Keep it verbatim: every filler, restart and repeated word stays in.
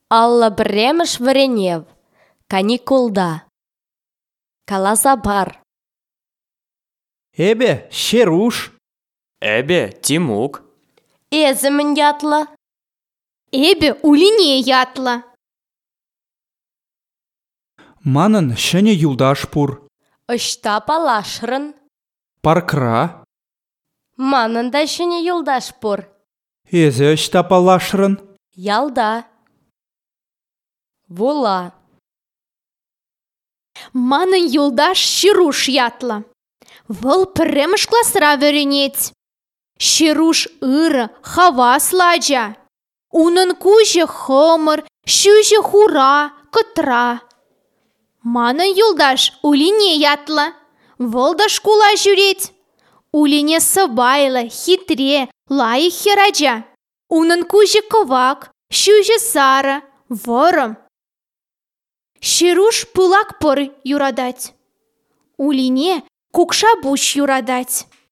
Алла біреміш віренев, каникулда. Каласа бар. Эбе, Шеруш. Эбе, Тимук. Эзімін ятлы. Эбе, улине ятла. Манын шыне юлдаш пур. Ышта палашрын. Паркра. Манын да шыне юлдаш пур. Эзі ыштапалашрын. Ялда. Вола. Манын юлдаш Шеруш ятла. Вăл пірреміш класра віренет. Шеруш ыры, хава сладжа. Унын куже хымыр, шүже хура, кытра. Манын юлдаш улине ятла. Вăл да шкула жүрет. Улине сыбайлы, хитре, лайы хераджа. Унын куже кывак, шүже сары, вырым. Шеруш пылак пыр юрадать. Улине кукша буш юрадать.